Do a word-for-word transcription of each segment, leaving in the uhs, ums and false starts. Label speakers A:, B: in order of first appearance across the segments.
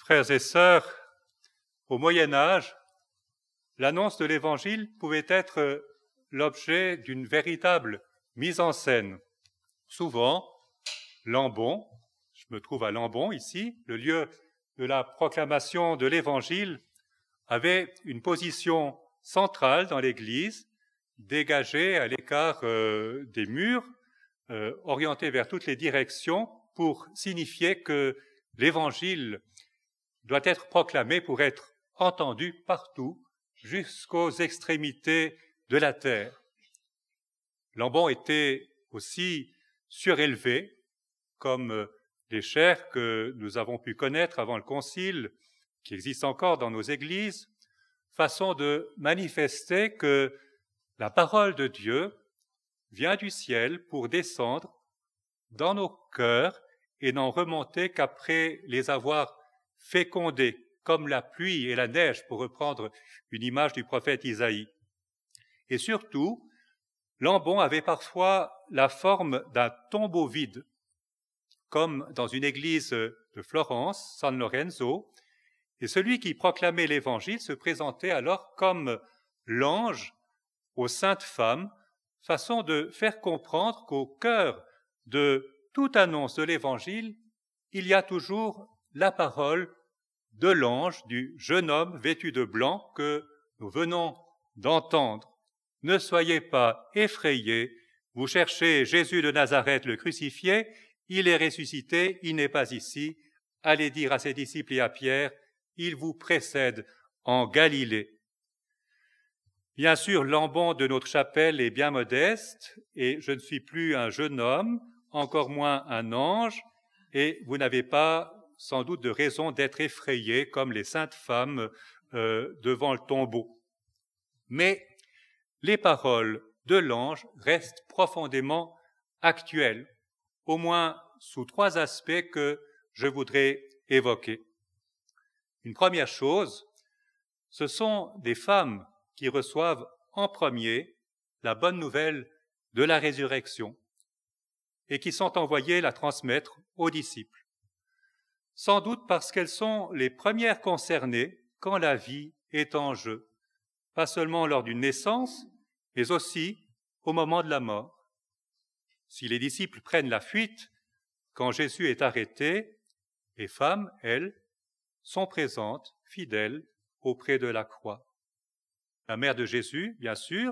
A: Frères et sœurs, au Moyen Âge, l'annonce de l'Évangile pouvait être l'objet d'une véritable mise en scène. Souvent, Lambon, je me trouve à Lambon ici, le lieu de la proclamation de l'Évangile, avait une position centrale dans l'Église, dégagée à l'écart euh, des murs, euh, orientée vers toutes les directions pour signifier que l'Évangile doit être proclamé pour être entendu partout, jusqu'aux extrémités de la terre. Lambon était aussi surélevé, comme les chaires que nous avons pu connaître avant le Concile, qui existent encore dans nos églises, façon de manifester que la parole de Dieu vient du ciel pour descendre dans nos cœurs et n'en remonter qu'après les avoir fécondés, comme la pluie et la neige, pour reprendre une image du prophète Isaïe. Et surtout, Lambon avait parfois la forme d'un tombeau vide, comme dans une église de Florence, San Lorenzo, et celui qui proclamait l'Évangile se présentait alors comme l'ange aux saintes femmes, façon de faire comprendre qu'au cœur de toute annonce de l'Évangile, il y a toujours la parole de l'ange, du jeune homme vêtu de blanc que nous venons d'entendre. Ne soyez pas effrayés, vous cherchez Jésus de Nazareth le crucifié, il est ressuscité, il n'est pas ici. Allez dire à ses disciples et à Pierre, il vous précède en Galilée. Bien sûr, l'ambon de notre chapelle est bien modeste et je ne suis plus un jeune homme, encore moins un ange, et vous n'avez pas sans doute de raison d'être effrayés comme les saintes femmes euh, devant le tombeau. Mais les paroles de l'ange restent profondément actuelles, au moins sous trois aspects que je voudrais évoquer. Une première chose, ce sont des femmes qui reçoivent en premier la bonne nouvelle de la résurrection et qui sont envoyées la transmettre aux disciples. Sans doute parce qu'elles sont les premières concernées quand la vie est en jeu, pas seulement lors d'une naissance, mais aussi au moment de la mort. Si les disciples prennent la fuite quand Jésus est arrêté, les femmes, elles, sont présentes, fidèles, auprès de la croix. La mère de Jésus, bien sûr,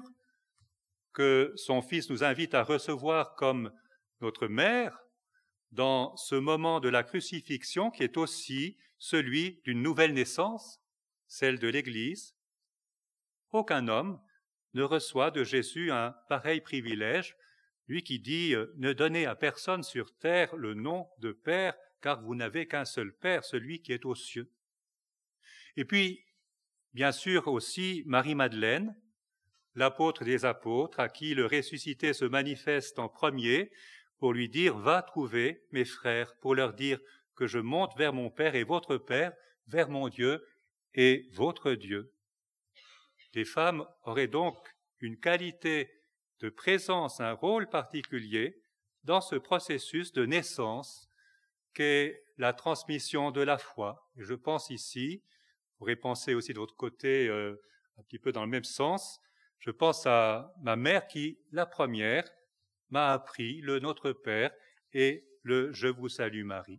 A: que son Fils nous invite à recevoir comme notre mère, dans ce moment de la crucifixion qui est aussi celui d'une nouvelle naissance, celle de l'Église. Aucun homme ne reçoit de Jésus un pareil privilège, lui qui dit « Ne donnez à personne sur terre le nom de Père, car vous n'avez qu'un seul Père, celui qui est aux cieux. » Et puis, bien sûr aussi Marie-Madeleine, l'apôtre des apôtres, à qui le ressuscité se manifeste en premier, pour lui dire « Va trouver mes frères », pour leur dire que je monte vers mon Père et votre Père, vers mon Dieu et votre Dieu. Les femmes auraient donc une qualité de présence, un rôle particulier dans ce processus de naissance qu'est la transmission de la foi. Et je pense ici, vous pourrez penser aussi de votre côté euh, un petit peu dans le même sens, je pense à ma mère qui, la première, m'a appris le Notre Père et le Je vous salue Marie.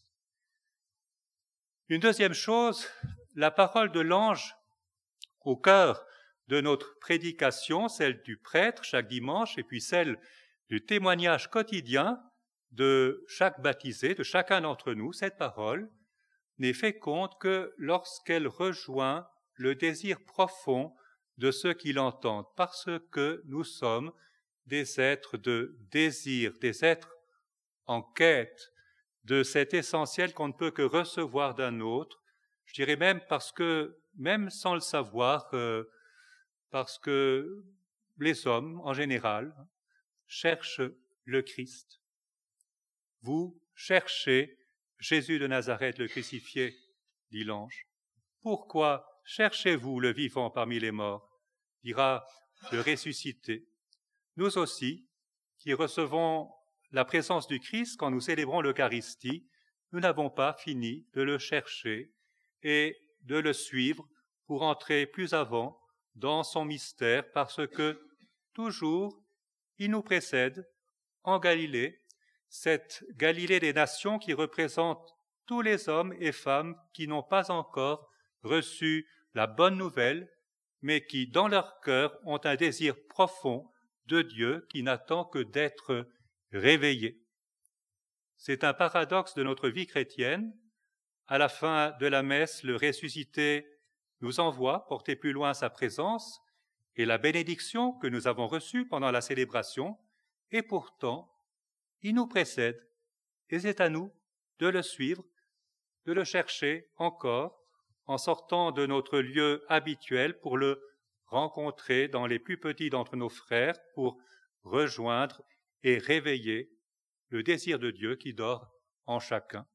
A: Une deuxième chose, la parole de l'ange au cœur de notre prédication, celle du prêtre chaque dimanche et puis celle du témoignage quotidien de chaque baptisé, de chacun d'entre nous, cette parole n'est féconde que lorsqu'elle rejoint le désir profond de ceux qui l'entendent, parce que nous sommes des êtres de désir, des êtres en quête de cet essentiel qu'on ne peut que recevoir d'un autre. Je dirais même parce que, même sans le savoir, euh, parce que les hommes, en général, cherchent le Christ. Vous cherchez Jésus de Nazareth, le crucifié, dit l'ange. Pourquoi cherchez-vous le vivant parmi les morts, dira le ressuscité. Nous aussi, qui recevons la présence du Christ quand nous célébrons l'Eucharistie, nous n'avons pas fini de le chercher et de le suivre pour entrer plus avant dans son mystère, parce que toujours il nous précède en Galilée, cette Galilée des nations qui représente tous les hommes et femmes qui n'ont pas encore reçu la bonne nouvelle, mais qui, dans leur cœur, ont un désir profond de Dieu qui n'attend que d'être réveillé. C'est un paradoxe de notre vie chrétienne. À la fin de la messe, le ressuscité nous envoie porter plus loin sa présence et la bénédiction que nous avons reçue pendant la célébration, et pourtant, il nous précède, et c'est à nous de le suivre, de le chercher encore, en sortant de notre lieu habituel pour le rencontrer dans les plus petits d'entre nos frères, pour rejoindre et réveiller le désir de Dieu qui dort en chacun.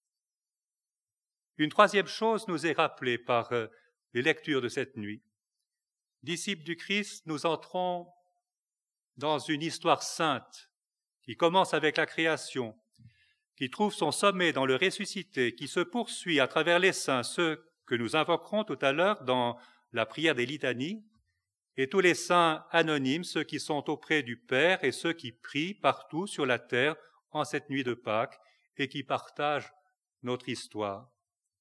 A: Une troisième chose nous est rappelée par les lectures de cette nuit. Disciples du Christ, nous entrons dans une histoire sainte qui commence avec la création, qui trouve son sommet dans le ressuscité, qui se poursuit à travers les saints, ceux que nous invoquerons tout à l'heure dans la prière des litanies, et tous les saints anonymes, ceux qui sont auprès du Père et ceux qui prient partout sur la terre en cette nuit de Pâques et qui partagent notre histoire.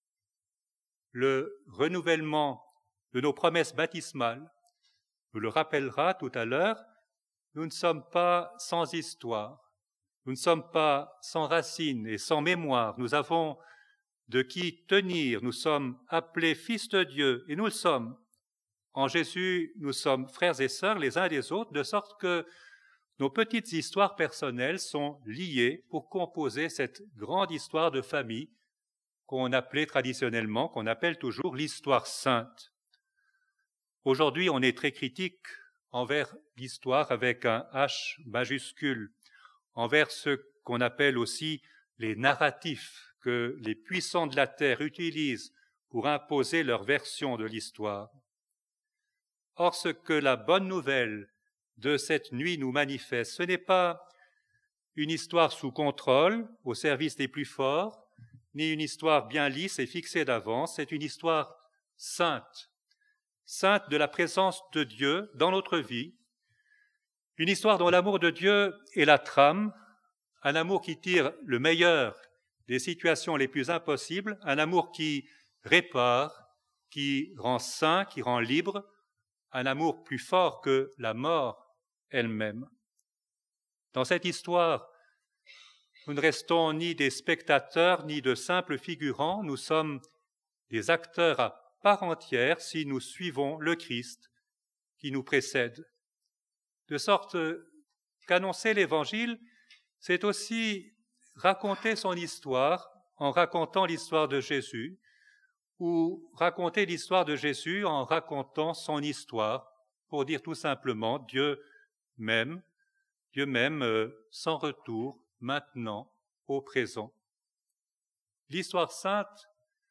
A: Le renouvellement de nos promesses baptismales nous le rappellera tout à l'heure. Nous ne sommes pas sans histoire, nous ne sommes pas sans racines et sans mémoire, nous avons de qui tenir, nous sommes appelés fils de Dieu, et nous le sommes. En Jésus, nous sommes frères et sœurs les uns des autres, de sorte que nos petites histoires personnelles sont liées pour composer cette grande histoire de famille qu'on appelait traditionnellement, qu'on appelle toujours l'histoire sainte. Aujourd'hui, on est très critique envers l'histoire avec un H majuscule, envers ce qu'on appelle aussi les narratifs que les puissants de la terre utilisent pour imposer leur version de l'histoire. Or, ce que la bonne nouvelle de cette nuit nous manifeste, ce n'est pas une histoire sous contrôle, au service des plus forts, ni une histoire bien lisse et fixée d'avance, c'est une histoire sainte, sainte de la présence de Dieu dans notre vie, une histoire dont l'amour de Dieu est la trame, un amour qui tire le meilleur des situations les plus impossibles, un amour qui répare, qui rend saint, qui rend libre, un amour plus fort que la mort elle-même. Dans cette histoire, nous ne restons ni des spectateurs, ni de simples figurants, nous sommes des acteurs à part entière si nous suivons le Christ qui nous précède. De sorte qu'annoncer l'Évangile, c'est aussi raconter son histoire en racontant l'histoire de Jésus, ou raconter l'histoire de Jésus en racontant son histoire, pour dire tout simplement Dieu m'aime, Dieu m'aime euh, sans retour, maintenant, au présent. L'histoire sainte,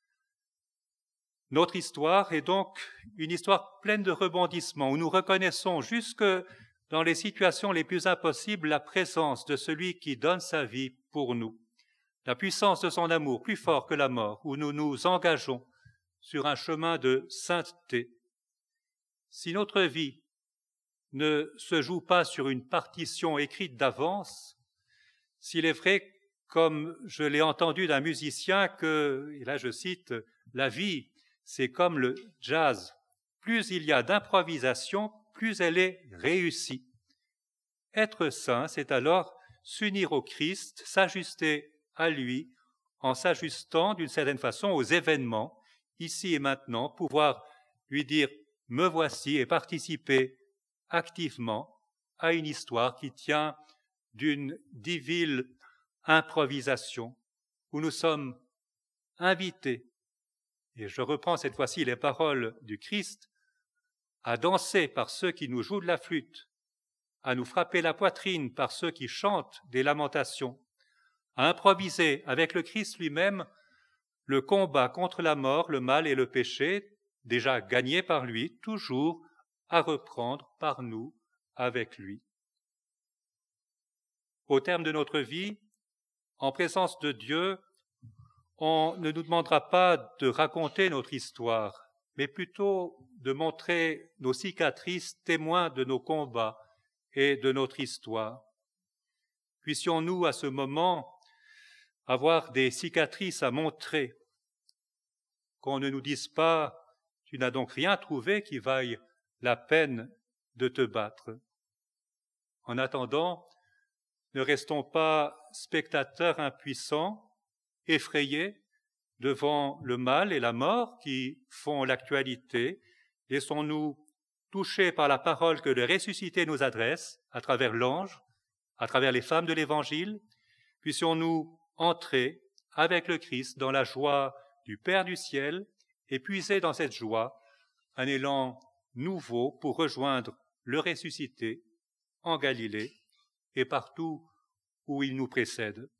A: notre histoire, est donc une histoire pleine de rebondissements, où nous reconnaissons jusque dans les situations les plus impossibles la présence de celui qui donne sa vie pour nous, la puissance de son amour plus fort que la mort, où nous nous engageons sur un chemin de sainteté. Si notre vie ne se joue pas sur une partition écrite d'avance, s'il est vrai, comme je l'ai entendu d'un musicien, que, et là je cite, la vie, c'est comme le jazz. Plus il y a d'improvisation, plus elle est réussie. Être saint, c'est alors s'unir au Christ, s'ajuster à lui, en s'ajustant d'une certaine façon aux événements, ici et maintenant, pouvoir lui dire « me voici » et participer activement à une histoire qui tient d'une divine improvisation, où nous sommes invités, et je reprends cette fois-ci les paroles du Christ, à danser par ceux qui nous jouent de la flûte, à nous frapper la poitrine par ceux qui chantent des lamentations, à improviser avec le Christ lui-même le combat contre la mort, le mal et le péché, déjà gagné par lui, toujours à reprendre par nous avec lui. Au terme de notre vie, en présence de Dieu, on ne nous demandera pas de raconter notre histoire, mais plutôt de montrer nos cicatrices, témoins de nos combats et de notre histoire. Puissions-nous à ce moment avoir des cicatrices à montrer, qu'on ne nous dise pas « tu n'as donc rien trouvé qui vaille la peine de te battre ». En attendant, ne restons pas spectateurs impuissants, effrayés devant le mal et la mort qui font l'actualité. Laissons-nous toucher par la parole que le ressuscité nous adresse à travers l'ange, à travers les femmes de l'Évangile. Puissions-nous entrer avec le Christ dans la joie du Père du ciel et puiser dans cette joie un élan nouveau pour rejoindre le ressuscité en Galilée et partout où il nous précède.